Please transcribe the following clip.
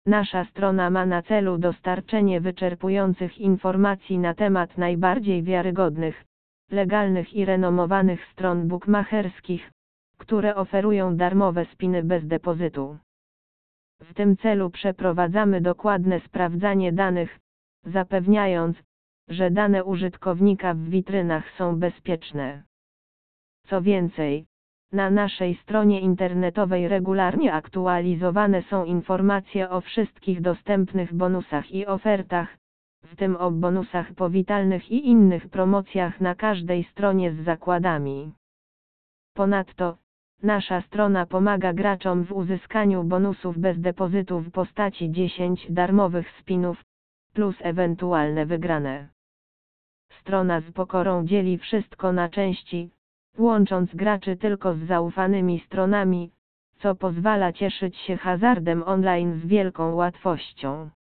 Nasza strona ma na celu dostarczenie wyczerpujących informacji na temat najbardziej wiarygodnych, legalnych i renomowanych stron bukmacherskich, które oferują darmowe spiny bez depozytu. W tym celu przeprowadzamy dokładne sprawdzanie danych, zapewniając, że dane użytkownika w witrynach są bezpieczne. Co więcej, na naszej stronie internetowej regularnie aktualizowane są informacje o wszystkich dostępnych bonusach i ofertach, w tym o bonusach powitalnych i innych promocjach na każdej stronie z zakładami. Ponadto, nasza strona pomaga graczom w uzyskaniu bonusów bez depozytu w postaci 10 darmowych spinów, plus ewentualne wygrane. Strona z pokorą dzieli wszystko na części, łącząc graczy tylko z zaufanymi stronami, co pozwala cieszyć się hazardem online z wielką łatwością.